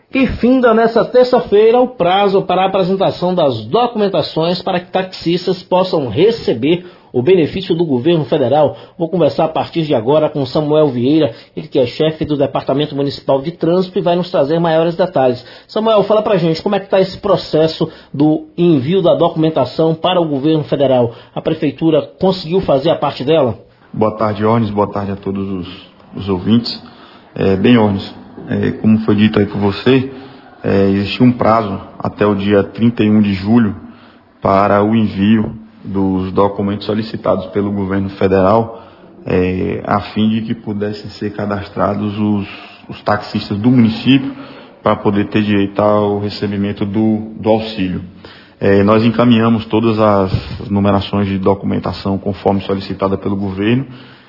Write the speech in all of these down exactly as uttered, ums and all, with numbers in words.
E finda nesta terça-feira o prazo para a apresentação das documentações para que taxistas possam receber o benefício do governo federal. Vou conversar a partir de agora com Samuel Vieira, ele que é chefe do Departamento Municipal de Trânsito e vai nos trazer maiores detalhes. Samuel, fala pra gente como é que está esse processo do envio da documentação para o governo federal. A Prefeitura conseguiu fazer a parte dela? Boa tarde, Ornes. Boa tarde a todos os, os ouvintes. É, bem, Ornes, é, como foi dito aí por você, é, existe um prazo até o dia trinta e um de julho para o envio dos documentos solicitados pelo governo federal, é, a fim de que pudessem ser cadastrados os, os taxistas do município para poder ter direito ao recebimento do, do auxílio. É, nós encaminhamos todas as numerações de documentação conforme solicitada pelo governo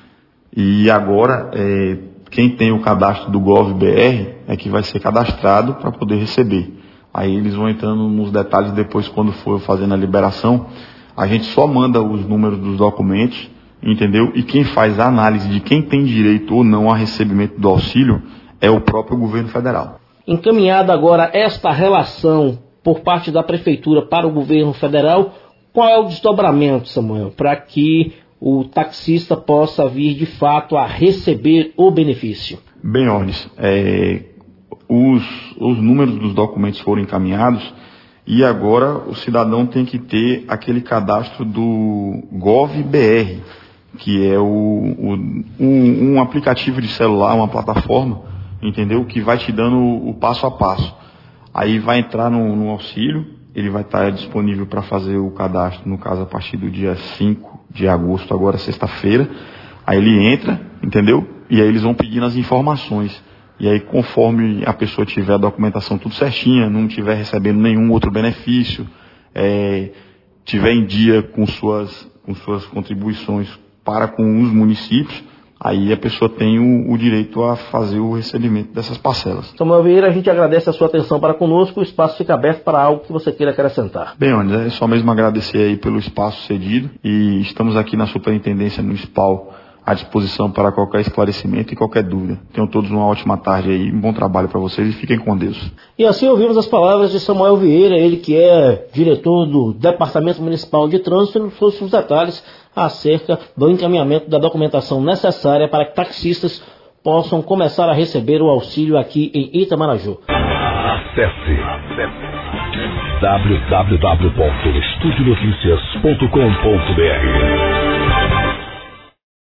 e agora é, quem tem o cadastro do GovBR é que vai ser cadastrado para poder receber. Aí eles vão entrando nos detalhes depois quando for fazendo a liberação. A gente só manda os números dos documentos, entendeu? E quem faz a análise de quem tem direito ou não a recebimento do auxílio é o próprio governo federal. Encaminhada agora esta relação por parte da Prefeitura para o governo federal, qual é o desdobramento, Samuel, para que o taxista possa vir de fato a receber o benefício? Bem, Ornes, é, os, os números dos documentos foram encaminhados e agora o cidadão tem que ter aquele cadastro do GovBR, que é o, o, um, um aplicativo de celular, uma plataforma, entendeu? Que vai te dando o, o passo a passo. Aí vai entrar no, no auxílio, ele vai estar disponível para fazer o cadastro, no caso a partir do dia cinco de agosto, agora sexta-feira. Aí ele entra, entendeu? E aí eles vão pedindo as informações. E aí conforme a pessoa tiver a documentação tudo certinha, não estiver recebendo nenhum outro benefício, é, tiver em dia com suas, com suas contribuições para com os municípios, aí a pessoa tem o, o direito a fazer o recebimento dessas parcelas. Samuel Vieira, a gente agradece a sua atenção para conosco, o espaço fica aberto para algo que você queira acrescentar. Bem, Ornes, é só mesmo agradecer aí pelo espaço cedido e estamos aqui na Superintendência Municipal à disposição para qualquer esclarecimento e qualquer dúvida. Tenham todos uma ótima tarde aí, um bom trabalho para vocês e fiquem com Deus. E assim ouvimos as palavras de Samuel Vieira, ele que é diretor do Departamento Municipal de Trânsito, e nos trouxe os detalhes acerca do encaminhamento da documentação necessária para que taxistas possam começar a receber o auxílio aqui em Itamaraju. Acesse w w w ponto estúdio notícias ponto com ponto b r